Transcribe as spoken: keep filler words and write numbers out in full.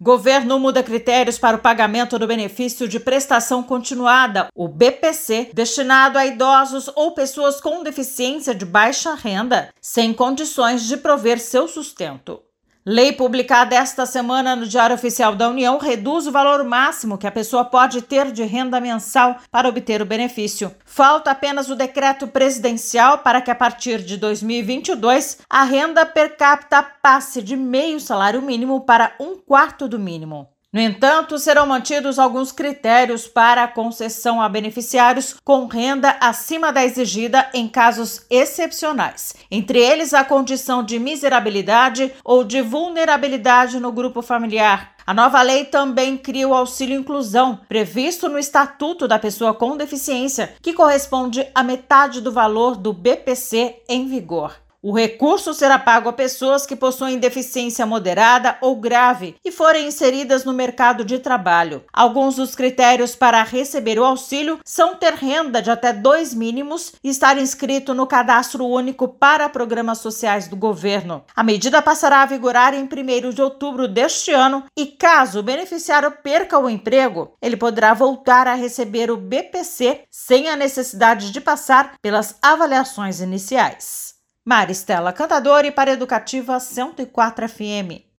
Governo muda critérios para o pagamento do benefício de prestação continuada, o B P C, destinado a idosos ou pessoas com deficiência de baixa renda, sem condições de prover seu sustento. Lei publicada esta semana no Diário Oficial da União reduz o valor máximo que a pessoa pode ter de renda mensal para obter o benefício. Falta apenas o decreto presidencial para que, a partir de dois mil e vinte e dois, a renda per capita passe de meio salário mínimo para um quarto do mínimo. No entanto, serão mantidos alguns critérios para a concessão a beneficiários com renda acima da exigida em casos excepcionais, entre eles a condição de miserabilidade ou de vulnerabilidade no grupo familiar. A nova lei também cria o auxílio inclusão, previsto no Estatuto da Pessoa com Deficiência, que corresponde à metade do valor do B P C em vigor. O recurso será pago a pessoas que possuem deficiência moderada ou grave e forem inseridas no mercado de trabalho. Alguns dos critérios para receber o auxílio são ter renda de até dois mínimos e estar inscrito no Cadastro Único para Programas Sociais do Governo. A medida passará a vigorar em primeiro de outubro deste ano e, caso o beneficiário perca o emprego, ele poderá voltar a receber o B P C sem a necessidade de passar pelas avaliações iniciais. Maristela Cantadori para Educativa cento e quatro F M.